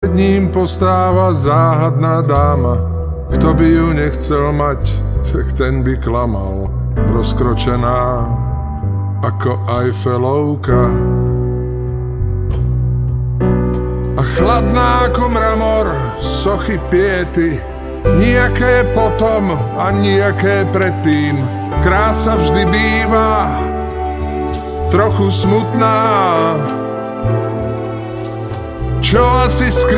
ním postáva záhadná dáma. Kto by ju nechcel mať, tak ten by klamal. Rozkročená ako Eiffelovka a chladná ako mramor sochy Piety. Nijaké potom a nijaké predtým. Krása vždy býva trochu smutná, čo asi